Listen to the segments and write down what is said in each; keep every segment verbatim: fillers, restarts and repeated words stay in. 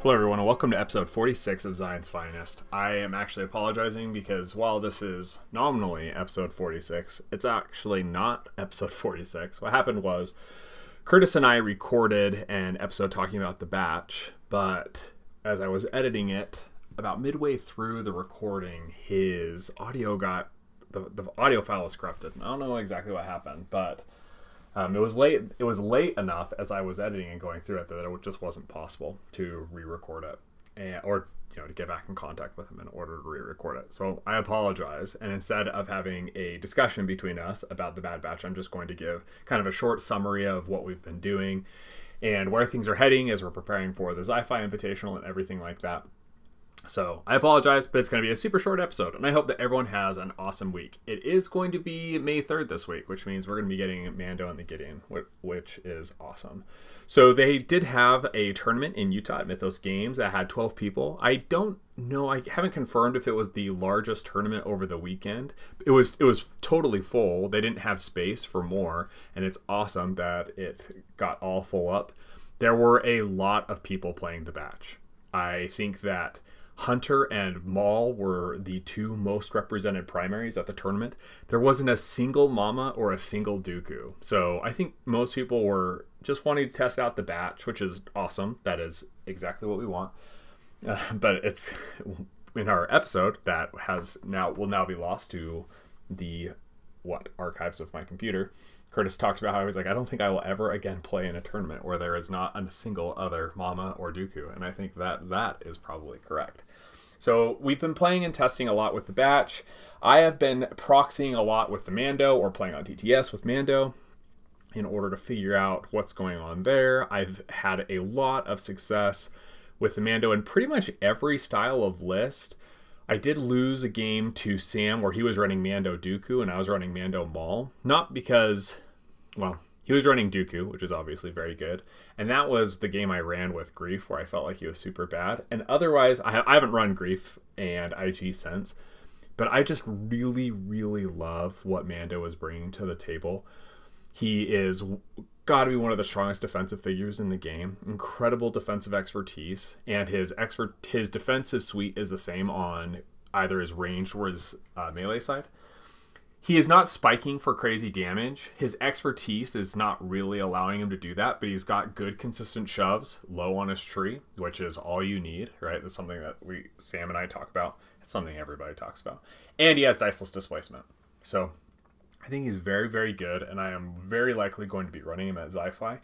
Hello, everyone, and welcome to episode forty-six of Zion's Finest. I am actually apologizing because while this is nominally episode forty-six, it's actually not episode forty-six. What happened was Curtis and I recorded an episode talking about the batch, but as I was editing it, about midway through the recording, his audio got, the, the audio file was corrupted. I don't know exactly what happened, but Um, it was late. It was late enough as I was editing and going through it that it just wasn't possible to re-record it, and, or you know, to get back in contact with him in order to re-record it. So I apologize. And instead of having a discussion between us about the Bad Batch, I'm just going to give kind of a short summary of what we've been doing and where things are heading as we're preparing for the Sci-Fi Invitational and everything like that. So I apologize, but it's going to be a super short episode, and I hope that everyone has an awesome week. It is going to be May third this week, which means we're going to be getting Mando and the Gideon, which is awesome. So they did have a tournament in Utah at Mythos Games that had twelve people. I don't know, I haven't confirmed if it was the largest tournament over the weekend. It was it was totally full. They didn't have space for more, and it's awesome that it got all full up. There were a lot of people playing the batch. I think that Hunter and Maul were the two most represented primaries at the tournament. There wasn't a single Mama or a single Dooku. So I think most people were just wanting to test out the batch, which is awesome. That is exactly what we want. Uh, but it's in our episode that has now will now be lost to the what archives of my computer. Curtis talked about how he was like, I don't think I will ever again play in a tournament where there is not a single other Mama or Dooku. And I think that that is probably correct. So we've been playing and testing a lot with the batch. I have been proxying a lot with the Mando or playing on T T S with Mando in order to figure out what's going on there. I've had a lot of success with the Mando in pretty much every style of list. I did lose a game to Sam where he was running Mando Dooku and I was running Mando Maul. Not because, well, he was running Dooku, which is obviously very good. And that was the game I ran with Grief where I felt like he was super bad. And otherwise, I, ha- I haven't run Grief and I G since. But I just really, really love what Mando is bringing to the table. He is got to be one of the strongest defensive figures in the game. Incredible defensive expertise, and his expert his defensive suite is the same on either his ranged or his uh, melee side. He is not spiking for crazy damage. His expertise is not really allowing him to do that, but he's got good consistent shoves low on his tree, which is all you need, right? That's something that we Sam and I talk about. It's something everybody talks about. And he has diceless displacement. So I think he's very, very good, and I am very likely going to be running him at Sci-Fi.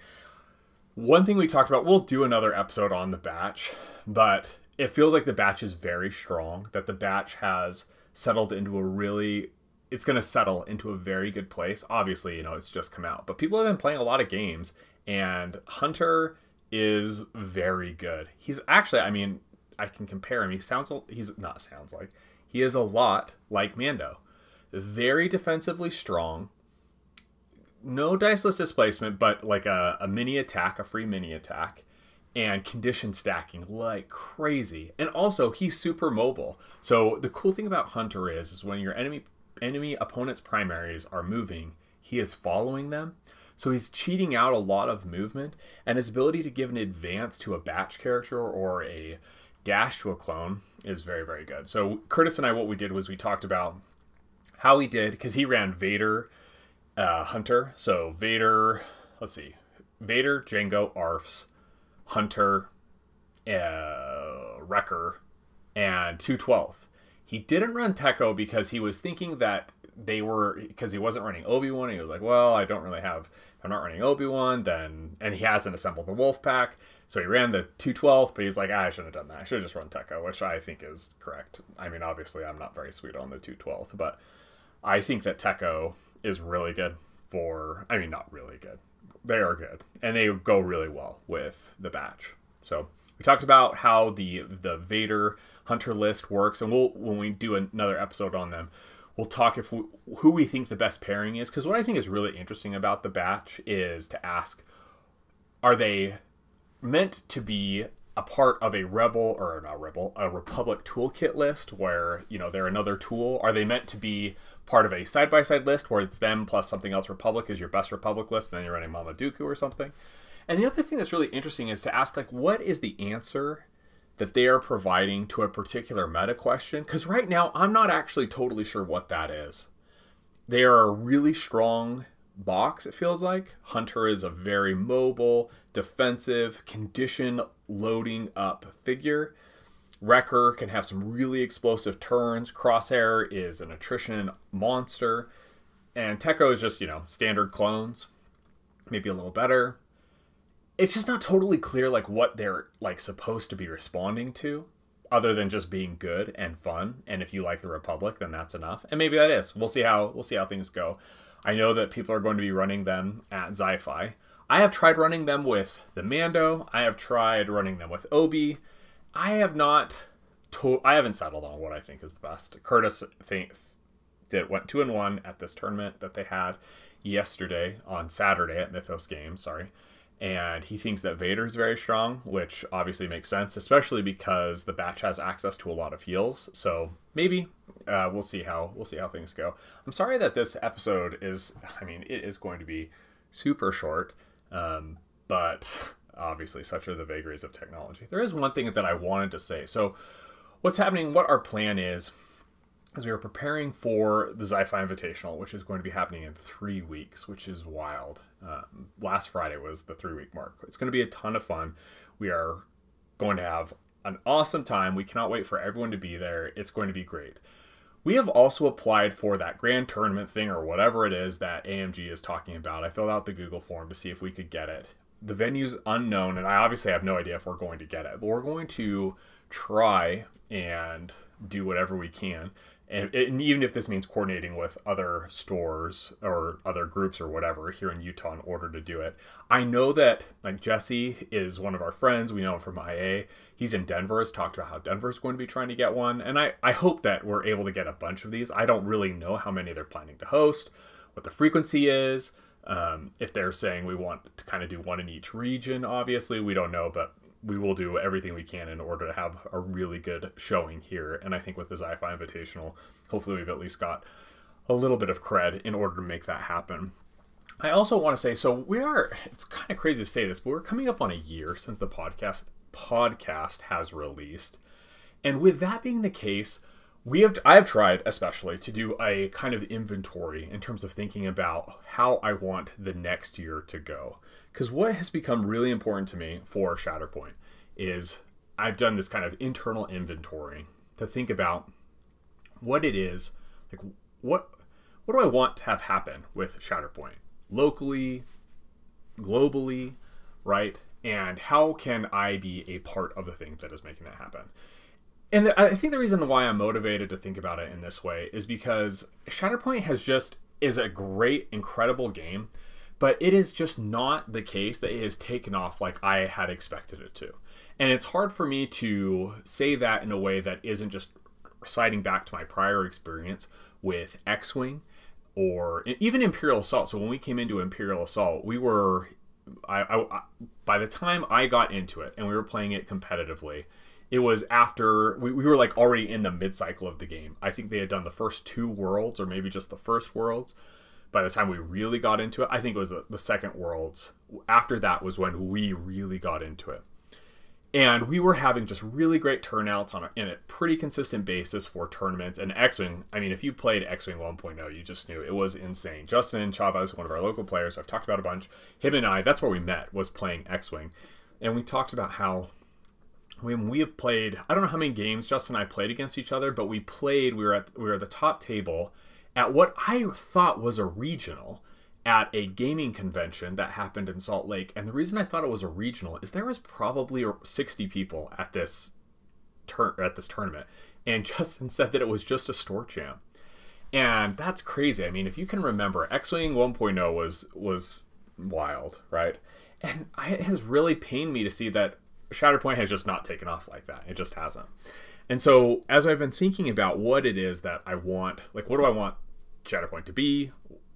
One thing we talked about, we'll do another episode on the batch, but it feels like the batch is very strong, that the batch has settled into a really, it's going to settle into a very good place. Obviously, you know, it's just come out, but people have been playing a lot of games, and Hunter is very good. He's actually, I mean, I can compare him. He sounds, he's not sounds like, he is a lot like Mando. Very defensively strong, no diceless displacement, but like a, a mini attack, a free mini attack, and condition stacking like crazy. And also, he's super mobile. So the cool thing about Hunter is, is when your enemy enemy opponent's primaries are moving, he is following them. So he's cheating out a lot of movement, and his ability to give an advance to a batch character or a dash to a clone is very, very good. So Curtis and I, what we did was we talked about how he did, because he ran Vader, uh, Hunter. So Vader, let's see, Vader, Jango, Arfs, Hunter, uh, Wrecker, and two twelfth. He didn't run Tekko because he was thinking that they were, because he wasn't running Obi-Wan. He was like, well, I don't really have, if I'm not running Obi-Wan, then, and he hasn't assembled the Wolf Pack. So he ran the two twelfth, but he's like, ah, I shouldn't have done that. I should have just run Tekko, which I think is correct. I mean, obviously, I'm not very sweet on the two twelfth, but I think that Tekko is really good for, I mean, not really good. They are good, and they go really well with the batch. So we talked about how the the Vader Hunter list works, and we'll when we do another episode on them, we'll talk if we, who we think the best pairing is. Because what I think is really interesting about the batch is to ask, are they meant to be a part of a rebel or not rebel, a Republic toolkit list where, you know, they're another tool? Are they meant to be part of a side-by-side list where it's them plus something else Republic is your best Republic list, and then you're running Mama Dooku or something? And the other thing that's really interesting is to ask, like, what is the answer that they are providing to a particular meta question, because right now I'm not actually totally sure what that is. They are a really strong box, it feels like. Hunter is a very mobile, defensive, condition loading up figure. Wrecker can have some really explosive turns. Crosshair is an attrition monster. And Tekko is just, you know, standard clones. Maybe a little better. It's just not totally clear like what they're like supposed to be responding to, other than just being good and fun. And if you like the Republic, then that's enough. And maybe that is. We'll see how we'll see how things go. I know that people are going to be running them at Zi-Fi. I have tried running them with the Mando. I have tried running them with Obi. I have not. To- I haven't settled on what I think is the best. Curtis think did went two and one at this tournament that they had yesterday on Saturday at Mythos Games. Sorry. And he thinks that Vader is very strong, which obviously makes sense, especially because the batch has access to a lot of heals. So maybe uh, we'll see how we'll see how things go. I'm sorry that this episode is, I mean, it is going to be super short, um, but obviously such are the vagaries of technology. There is one thing that I wanted to say. So what's happening, what our plan is, is we are preparing for the Zi-Fi Invitational, which is going to be happening in three weeks, which is wild. Um, last Friday was the three-week mark. It's going to be a ton of fun. We are going to have an awesome time. We cannot wait for everyone to be there. It's going to be great. We have also applied for that grand tournament thing or whatever it is that A M G is talking about. I filled out the Google form to see if we could get it. The venue's unknown, and I obviously have no idea if we're going to get it, but we're going to try and do whatever we can. And, and even if this means coordinating with other stores or other groups or whatever here in Utah in order to do it. I know that like Jesse is one of our friends. We know him from I A. He's in Denver. Has talked about how Denver's going to be trying to get one. And I, I hope that we're able to get a bunch of these. I don't really know how many they're planning to host, what the frequency is. Um, if they're saying we want to kind of do one in each region, obviously we don't know, but we will do everything we can in order to have a really good showing here. And I think with the Zi-Fi Invitational, hopefully we've at least got a little bit of cred in order to make that happen. I also want to say, so we are, it's kind of crazy to say this, but we're coming up on a year since the podcast podcast has released. And with that being the case, we have, I have tried especially to do a kind of inventory in terms of thinking about how I want the next year to go. Because what has become really important to me for Shatterpoint is I've done this kind of internal inventory to think about what it is, like what what do I want to have happen with Shatterpoint locally, globally, right? And how can I be a part of the thing that is making that happen? And I think the reason why I'm motivated to think about it in this way is because Shatterpoint has just is a great, incredible game. But it is just not the case that it has taken off like I had expected it to. And it's hard for me to say that in a way that isn't just citing back to my prior experience with X-Wing or even Imperial Assault. So when we came into Imperial Assault, we were, I, I, by the time I got into it and we were playing it competitively, it was after, we, we were like already in the mid-cycle of the game. I think they had done the first two worlds or maybe just the first worlds. By the time we really got into it, I think it was the, the second Worlds. After that was when we really got into it. And we were having just really great turnouts on a, in a pretty consistent basis for tournaments. And X-Wing, I mean, if you played X-Wing one point oh, you just knew it was insane. Justin Chavez, one of our local players, I've talked about a bunch. Him and I, that's where we met, was playing X-Wing. And we talked about how when we have played, I don't know how many games Justin and I played against each other, but we played, we were at, we were at the top table at what I thought was a regional at a gaming convention that happened in Salt Lake. And the reason I thought it was a regional is there was probably sixty people at this tur- at this tournament. And Justin said that it was just a store jam. And that's crazy. I mean, if you can remember, X-Wing one point oh was was wild, right? And I, it has really pained me to see that Shatterpoint has just not taken off like that. It just hasn't. And so as I've been thinking about what it is that I want, like what do I want Shatterpoint to be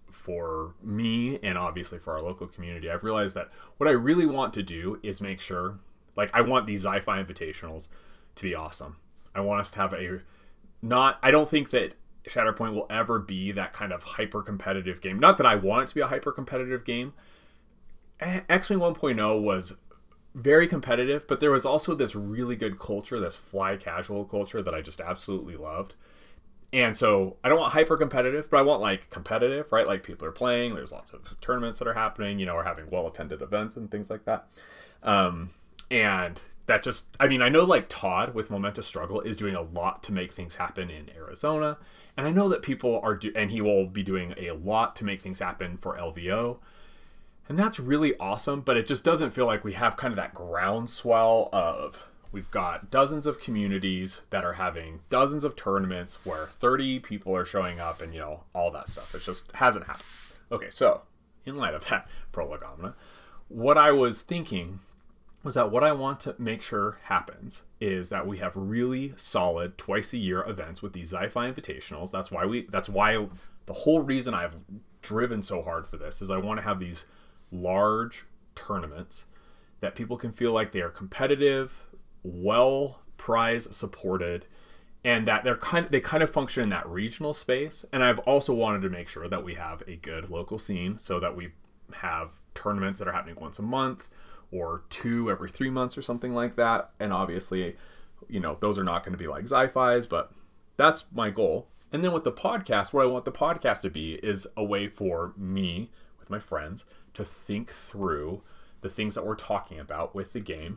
for me and obviously for our local community, I've realized that what I really want to do is make sure, like I want these Zi-Fi Invitationals to be awesome. I want us to have a, not, I don't think that Shatterpoint will ever be that kind of hyper-competitive game. Not that I want it to be a hyper-competitive game. X-Wing one point oh was very competitive, but there was also this really good culture, this fly casual culture that I just absolutely loved. And so I don't want hyper competitive, but I want like competitive, right? Like people are playing, there's lots of tournaments that are happening, you know, we're having well-attended events and things like that. Um, and that just, I mean, I know like Todd with Momentous Struggle is doing a lot to make things happen in Arizona. And I know that people are, do- and he will be doing a lot to make things happen for L V O. And that's really awesome, but it just doesn't feel like we have kind of that groundswell of, we've got dozens of communities that are having dozens of tournaments where thirty people are showing up and, you know, all that stuff. It just hasn't happened. Okay, so in light of that prolegomena, what I was thinking was that what I want to make sure happens is that we have really solid twice a year events with these Xi-Fi Invitationals. That's why we, that's why the whole reason I've driven so hard for this is I want to have these large tournaments that people can feel like they are competitive, well prize supported, and that they're kind of, they kind of function in that regional space. And I've also wanted to make sure that we have a good local scene so that we have tournaments that are happening once a month or two every three months or something like that. And obviously, you know, those are not going to be like Xi-Fis, but that's my goal. And then with the podcast, what I want the podcast to be is a way for me with my friends to think through the things that we're talking about with the game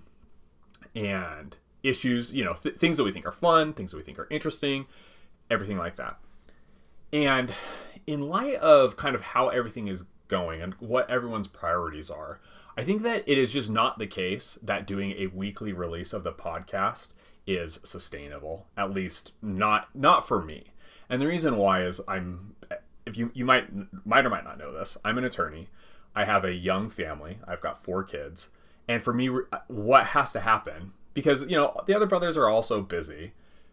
and issues, you know, th- things that we think are fun, things that we think are interesting, everything like that. And in light of kind of how everything is going and what everyone's priorities are, I think that it is just not the case that doing a weekly release of the podcast is sustainable, at least not not for me. And the reason why is I'm, if you you might might or might not know this, I'm an attorney. I have a young family. I've got four kids. And for me, what has to happen, because, you know, the other brothers are also busy,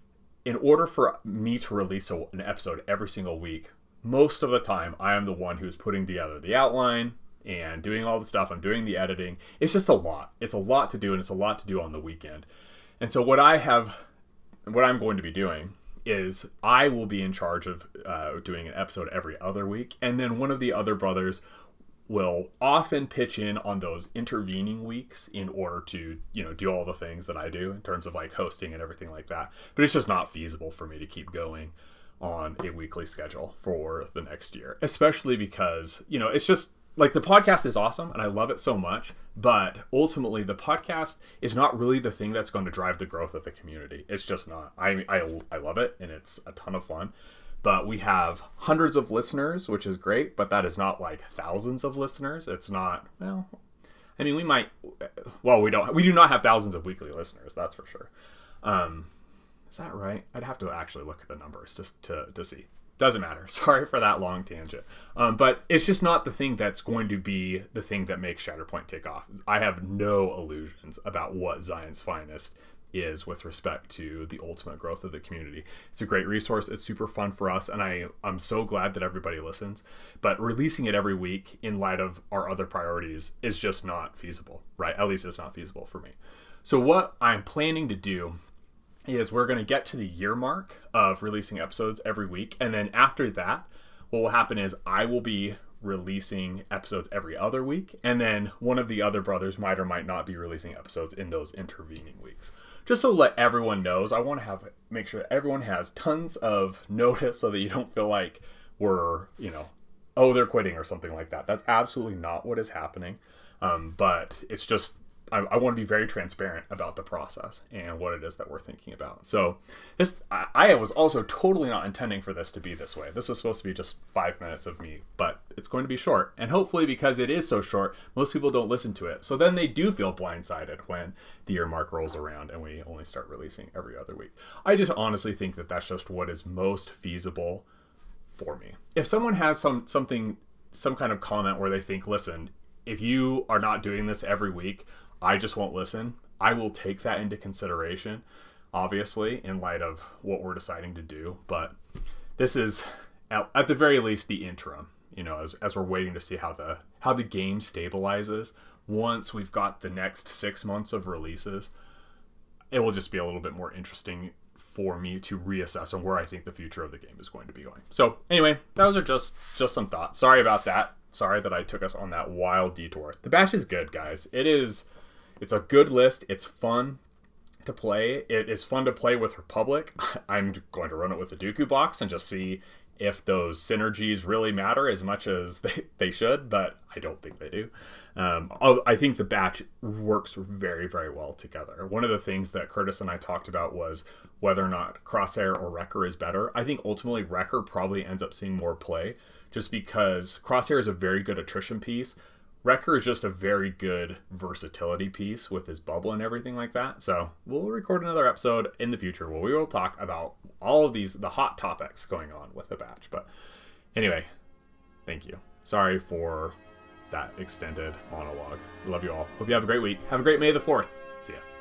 in order for me to release a, an episode every single week, most of the time, I am the one who's putting together the outline and doing all the stuff. I'm doing the editing. It's just a lot. It's a lot to do, and it's a lot to do on the weekend. And so what I have, what I'm going to be doing is I will be in charge of uh, doing an episode every other week. And then one of the other brothers will often pitch in on those intervening weeks in order to, you know, do all the things that I do in terms of like hosting and everything like that. But it's just not feasible for me to keep going on a weekly schedule for the next year, especially because, you know, it's just like the podcast is awesome and I love it so much, but ultimately the podcast is not really the thing that's going to drive the growth of the community. It's just not. I I, I love it and it's a ton of fun. But we have hundreds of listeners, which is great, but that is not like thousands of listeners. It's not, well, I mean, we might, well, we don't, we do not have thousands of weekly listeners, that's for sure. Um, is that right? I'd have to actually look at the numbers just to, to see. Doesn't matter. Sorry for that long tangent. Um, but it's just not the thing that's going to be the thing that makes Shatterpoint take off. I have no illusions about what Zion's Finest is with respect to the ultimate growth of the community. It's a great resource. It's super fun for us, and I, I'm so glad that everybody listens. But releasing it every week in light of our other priorities is just not feasible, right? At least it's not feasible for me. So what I'm planning to do is we're going to get to the year mark of releasing episodes every week, and then after that, what will happen is I will be releasing episodes every other week, and then one of the other brothers might or might not be releasing episodes in those intervening weeks. Just so let everyone knows, I want to have make sure that everyone has tons of notice so that you don't feel like we're, you know, oh, they're quitting or something like that. That's absolutely not what is happening. Um, but it's just, I, I want to be very transparent about the process and what it is that we're thinking about. So this, I, I was also totally not intending for this to be this way. This was supposed to be just five minutes of me, but it's going to be short. And hopefully because it is so short, most people don't listen to it. So then they do feel blindsided when the year mark rolls around and we only start releasing every other week. I just honestly think that that's just what is most feasible for me. If someone has some something, some kind of comment where they think, listen, if you are not doing this every week, I just won't listen. I will take that into consideration, obviously, in light of what we're deciding to do. But this is, at, at the very least, the interim. You know, as as we're waiting to see how the how the game stabilizes. Once we've got the next six months of releases, it will just be a little bit more interesting for me to reassess on where I think the future of the game is going to be going. So anyway, those are just just some thoughts. Sorry about that. Sorry that I took us on that wild detour. The batch is good, guys. It is. it's a good list. It's fun to play. It is fun to play with Republic. I'm going to run it with the Dooku box and just see if those synergies really matter as much as they, they should, but I don't think they do. Um, I think the batch works very, very well together. One of the things that Curtis and I talked about was whether or not Crosshair or Wrecker is better. I think ultimately Wrecker probably ends up seeing more play just because Crosshair is a very good attrition piece. Wrecker is just a very good versatility piece with his bubble and everything like that. So we'll record another episode in the future where we will talk about all of these, the hot topics going on with the batch. But anyway, thank you. Sorry for that extended monologue. Love you all. Hope you have a great week. Have a great May the fourth. See ya.